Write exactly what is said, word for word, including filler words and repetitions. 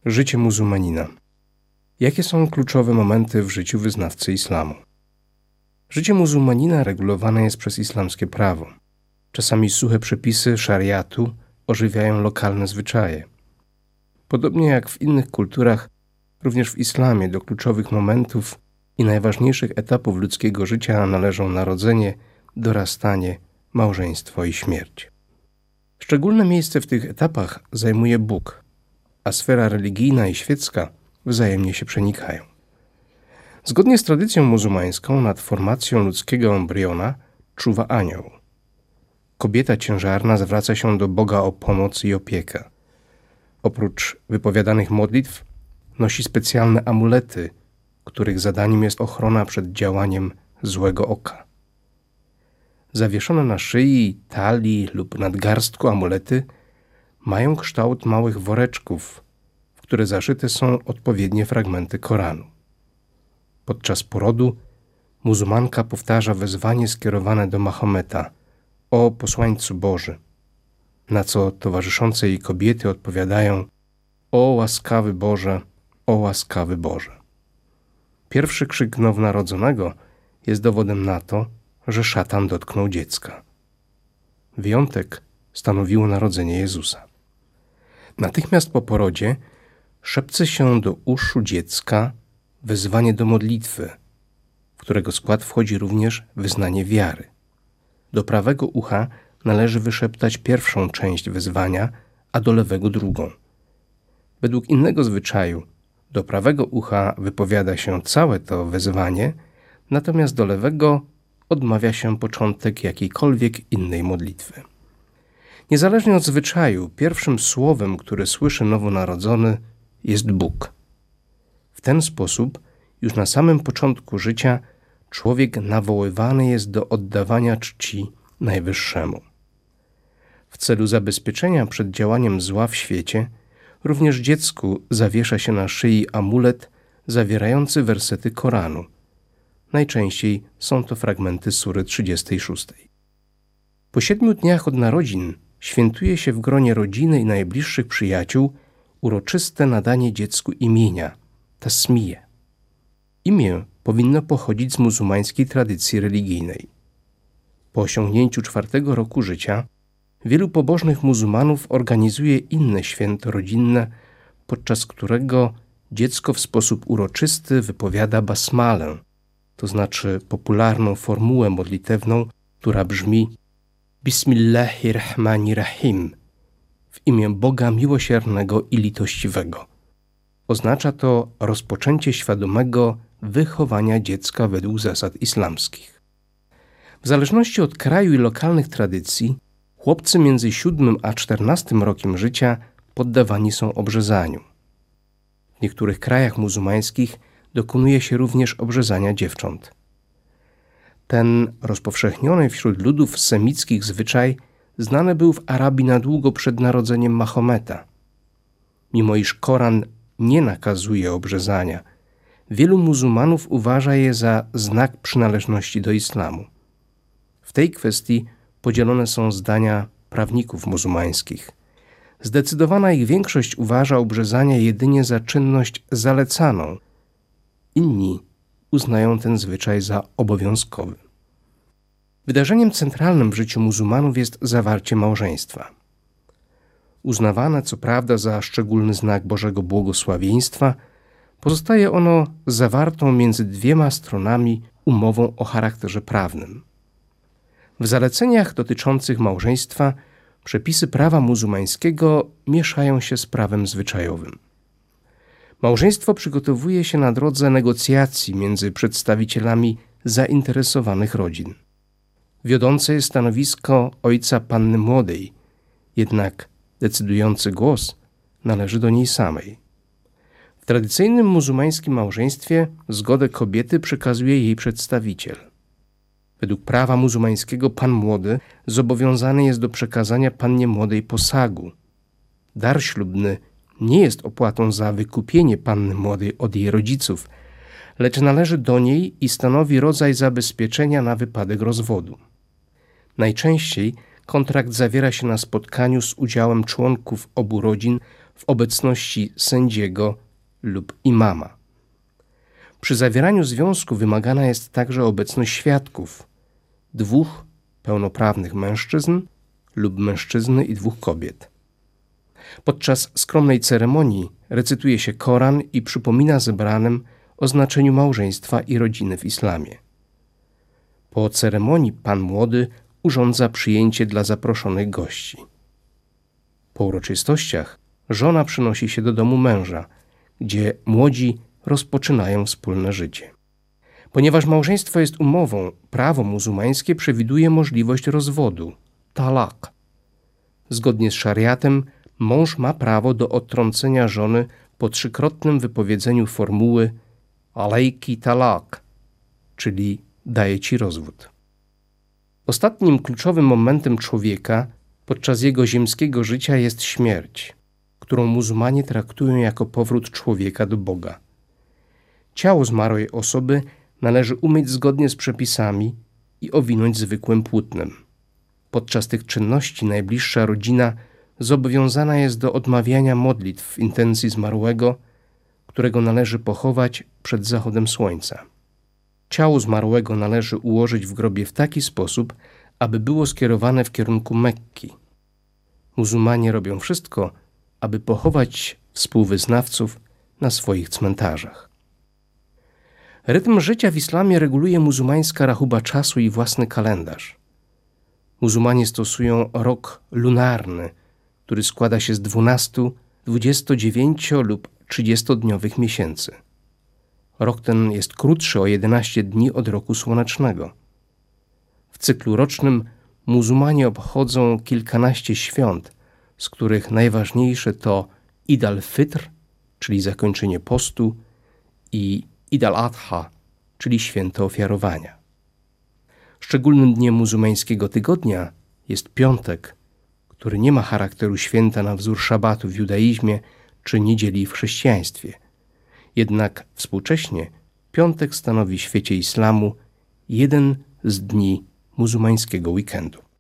Życie muzułmanina. Jakie są kluczowe momenty w życiu wyznawcy islamu? Życie muzułmanina regulowane jest przez islamskie prawo. Czasami suche przepisy szariatu ożywiają lokalne zwyczaje. Podobnie jak w innych kulturach, również w islamie do kluczowych momentów i najważniejszych etapów ludzkiego życia należą narodzenie, dorastanie, małżeństwo i śmierć. Szczególne miejsce w tych etapach zajmuje Bóg, a sfera religijna i świecka wzajemnie się przenikają. Zgodnie z tradycją muzułmańską nad formacją ludzkiego embriona czuwa anioł. Kobieta ciężarna zwraca się do Boga o pomoc i opiekę. Oprócz wypowiadanych modlitw nosi specjalne amulety, których zadaniem jest ochrona przed działaniem złego oka. Zawieszone na szyi, talii lub nadgarstku amulety mają kształt małych woreczków, w które zaszyte są odpowiednie fragmenty Koranu. Podczas porodu muzułmanka powtarza wezwanie skierowane do Mahometa: o posłańcu Boży, na co towarzyszące jej kobiety odpowiadają: o łaskawy Boże, o łaskawy Boże. Pierwszy krzyk nowonarodzonego jest dowodem na to, że szatan dotknął dziecka. Wyjątek stanowiło narodzenie Jezusa. Natychmiast po porodzie szepce się do uszu dziecka wezwanie do modlitwy, w którego skład wchodzi również wyznanie wiary. Do prawego ucha należy wyszeptać pierwszą część wezwania, a do lewego drugą. Według innego zwyczaju do prawego ucha wypowiada się całe to wezwanie, natomiast do lewego odmawia się początek jakiejkolwiek innej modlitwy. Niezależnie od zwyczaju, pierwszym słowem, które słyszy nowonarodzony, jest Bóg. W ten sposób, już na samym początku życia, człowiek nawoływany jest do oddawania czci Najwyższemu. W celu zabezpieczenia przed działaniem zła w świecie, również dziecku zawiesza się na szyi amulet zawierający wersety Koranu. Najczęściej są to fragmenty sury trzydziestej szóstej. Po siedmiu dniach od narodzin świętuje się w gronie rodziny i najbliższych przyjaciół uroczyste nadanie dziecku imienia, tasmiję. Imię powinno pochodzić z muzułmańskiej tradycji religijnej. Po osiągnięciu czwartego roku życia wielu pobożnych muzułmanów organizuje inne święto rodzinne, podczas którego dziecko w sposób uroczysty wypowiada basmalę, to znaczy popularną formułę modlitewną, która brzmi: Bismillahirrahmanirrahim, w imię Boga miłosiernego i litościwego. Oznacza to rozpoczęcie świadomego wychowania dziecka według zasad islamskich. W zależności od kraju i lokalnych tradycji, chłopcy między siódmym a czternastym rokiem życia poddawani są obrzezaniu. W niektórych krajach muzułmańskich dokonuje się również obrzezania dziewcząt. Ten rozpowszechniony wśród ludów semickich zwyczaj znany był w Arabii na długo przed narodzeniem Mahometa. Mimo iż Koran nie nakazuje obrzezania, wielu muzułmanów uważa je za znak przynależności do islamu. W tej kwestii podzielone są zdania prawników muzułmańskich. Zdecydowana ich większość uważa obrzezanie jedynie za czynność zalecaną. Inni uznają ten zwyczaj za obowiązkowy. Wydarzeniem centralnym w życiu muzułmanów jest zawarcie małżeństwa. Uznawane co prawda za szczególny znak Bożego błogosławieństwa, pozostaje ono zawartą między dwiema stronami umową o charakterze prawnym. W zaleceniach dotyczących małżeństwa przepisy prawa muzułmańskiego mieszają się z prawem zwyczajowym. Małżeństwo przygotowuje się na drodze negocjacji między przedstawicielami zainteresowanych rodzin. Wiodące jest stanowisko ojca panny młodej, jednak decydujący głos należy do niej samej. W tradycyjnym muzułmańskim małżeństwie zgodę kobiety przekazuje jej przedstawiciel. Według prawa muzułmańskiego pan młody zobowiązany jest do przekazania pannie młodej posagu. Dar ślubny nie jest opłatą za wykupienie panny młodej od jej rodziców, lecz należy do niej i stanowi rodzaj zabezpieczenia na wypadek rozwodu. Najczęściej kontrakt zawiera się na spotkaniu z udziałem członków obu rodzin w obecności sędziego lub imama. Przy zawieraniu związku wymagana jest także obecność świadków, dwóch pełnoprawnych mężczyzn lub mężczyzny i dwóch kobiet. Podczas skromnej ceremonii recytuje się Koran i przypomina zebranym o znaczeniu małżeństwa i rodziny w islamie. Po ceremonii pan młody urządza przyjęcie dla zaproszonych gości. Po uroczystościach żona przynosi się do domu męża, gdzie młodzi rozpoczynają wspólne życie. Ponieważ małżeństwo jest umową, prawo muzułmańskie przewiduje możliwość rozwodu, talak. Zgodnie z szariatem mąż ma prawo do odtrącenia żony po trzykrotnym wypowiedzeniu formuły alejki talak, czyli daje ci rozwód. Ostatnim kluczowym momentem człowieka podczas jego ziemskiego życia jest śmierć, którą muzułmanie traktują jako powrót człowieka do Boga. Ciało zmarłej osoby należy umyć zgodnie z przepisami i owinąć zwykłym płótnem. Podczas tych czynności najbliższa rodzina zobowiązana jest do odmawiania modlitw w intencji zmarłego, którego należy pochować przed zachodem słońca. Ciało zmarłego należy ułożyć w grobie w taki sposób, aby było skierowane w kierunku Mekki. Muzułmanie robią wszystko, aby pochować współwyznawców na swoich cmentarzach. Rytm życia w islamie reguluje muzułmańska rachuba czasu i własny kalendarz. Muzułmanie stosują rok lunarny, który składa się z dwunastu, dwudziestodziewięciu lub trzydziestodniowych miesięcy. Rok ten jest krótszy o jedenaście dni od roku słonecznego. W cyklu rocznym muzułmanie obchodzą kilkanaście świąt, z których najważniejsze to Id al-Fitr, czyli zakończenie postu, i Id al-Adha, czyli święto ofiarowania. Szczególnym dniem muzułmańskiego tygodnia jest piątek, który nie ma charakteru święta na wzór szabatu w judaizmie czy niedzieli w chrześcijaństwie. Jednak współcześnie piątek stanowi w świecie islamu jeden z dni muzułmańskiego weekendu.